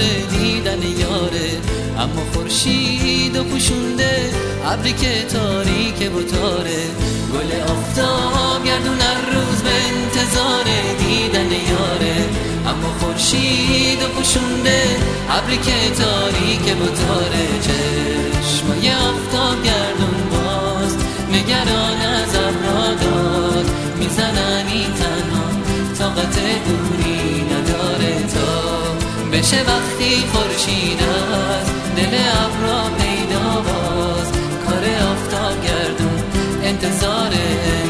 دیدن یاره. اما خورشید و پوشونده ابری که تاریک و تاره. گل آفتاب گردون هر روز به انتظار دیدن یاره. اما خورشید و پوشونده ابری که تاریک و تاره. چشمای آفتاب گردون باز نگران از ابرها داد میزنن این تنها طاقت دوری نداره تا بشه وقتی خورشید از دل ابرها پیدا باز. کار آفتاب گردون انتظاره.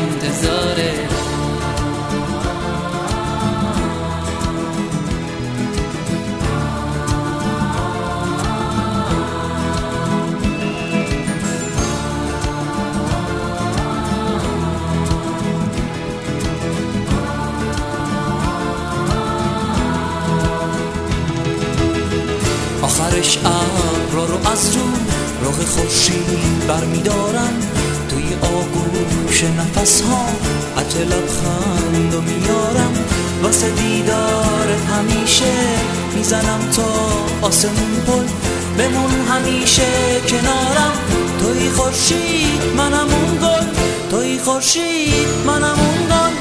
آخرش ابرها رو از رو رخ خورشید برمیدارم. توی آغوش نفس ها عطر لبخند و میارم. واسه دیدارت همیشه میزنم تا آسمون پل. بمون همیشه کنارم. توی خورشید منم اون گل. توی خورشید منم اون گل.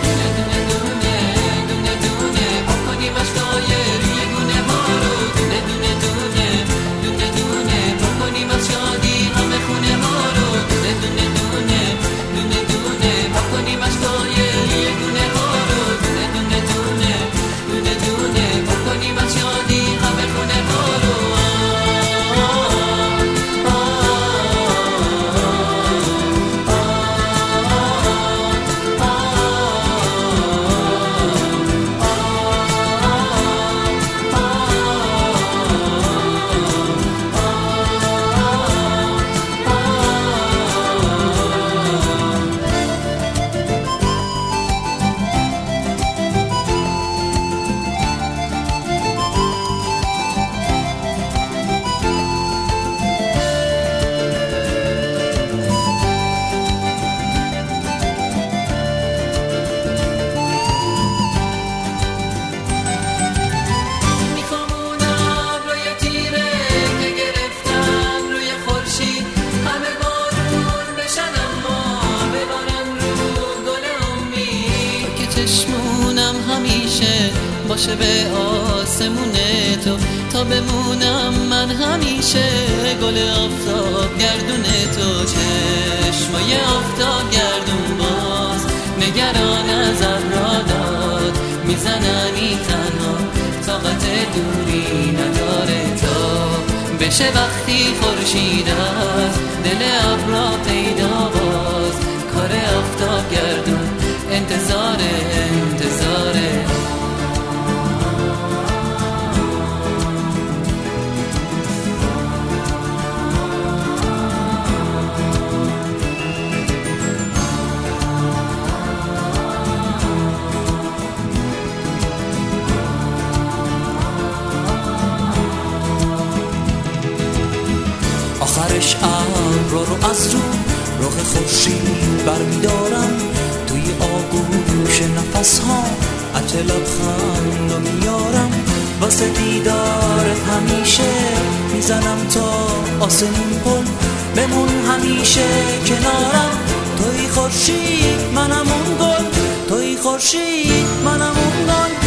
چشمونم همیشه باشه به آسمون تو تا بمونم من همیشه گل آفتاب گردون تو. چشمای آفتاب گردون باز نگران از ابرها داد میزنن این تنها طاقت دوری نداره تا بشه وقتی خورشید از دل ابرها پیدا باز. کار آفتاب گردون انتظاره. آخرش ابرها رو از رو رخ خورشید برمیدارم. توی آغوش نفس ها عطر لبخند و میارم. واسه دیدارت همیشه میزنم تا آسمون پل. بمون همیشه کنارم. توی خورشید منم اون گل. توی خورشید منم اون گل.